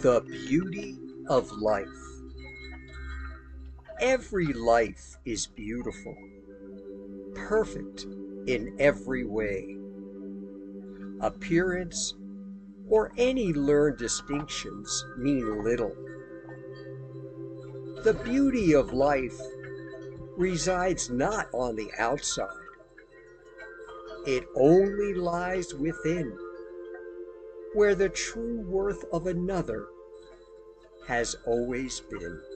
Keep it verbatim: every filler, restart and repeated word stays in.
The beauty of life. Every life is beautiful, perfect in every way. Appearance or any learned distinctions mean little. The beauty of life resides not on the outside. It only lies within, where the true worth of another has always been.